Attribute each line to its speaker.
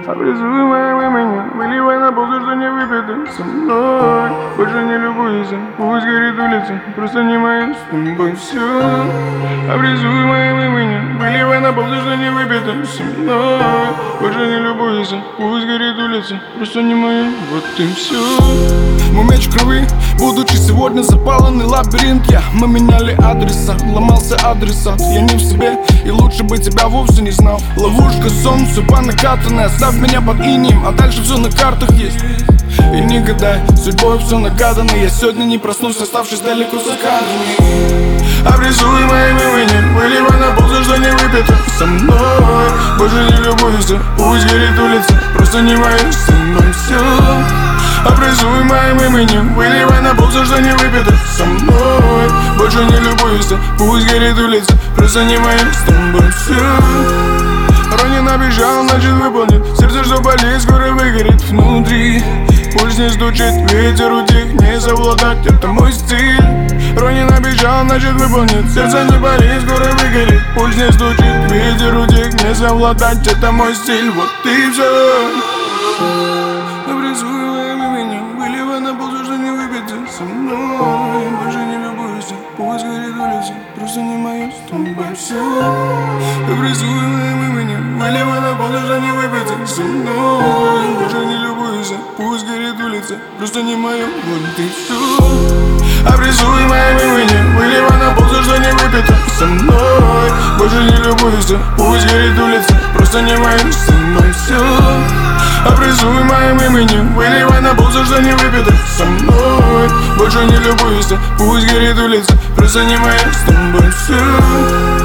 Speaker 1: Обрисуй моим именем, выливай на пол то, что не выпито со мной. Больше не любуйся, пусть горит улица, просто не моя с тобой все. Обрисуй моим именем, выливай на пол то, что не выпито со мной. Больше не любуйся, пусть горит улица, просто не моя, вот и все.
Speaker 2: Мой меч в крови, будучи сегодня запаленный лабиринт. Мы меняли адреса, ломался адресат. Я не в себе, и лучше бы тебя вовсе не знал. Ловушка, сон, все по накатанной. Оставь меня под инеем, а дальше все на картах есть. И не гадай, судьбой все нагадано. Я сегодня не проснусь, оставшись далеко за кадрами.
Speaker 1: Обрисуй моим именем, выливай на пол то, что не выпито со мной. Больше не любуйся, пусть горит улица, просто не моя с тобой все. Обрисуй моим именем, выливай на пол то, что не выпито со мной. Больше не любуйся, пусть горит улица, просто не моя с тобой все. Ронин обещал, значит выполнит. Сердце, что болит, скоро выгорит внутри. Пульс не стучит, ветер утих, не совладать, это мой стиль. Ронин обещал, значит выполнит. Сердце не болит, скоро выгорит. Пульс не стучит, ветер утих, не совладать, это мой стиль, вот и все. Обрисуй моим именем, выливай на пол то, что не выпито со мной. Больше не любуйся, пусть горит улица, просто не моя с тобой все. Обрисуй моим именем, выливай на пол то, что не выпито со мной. Больше не любуйся, пусть горит улица, просто не моя, вот и все. Обрисуй моим именем, выливай на пол то, что не выпито со мной. Больше не любуйся, пусть горит улица, просто не моя с тобой все. Обрисуй моим именем, выливай на пол то, что не выпито со мной. Больше не любуйся, пусть горит улица, просто не моя с тобой все.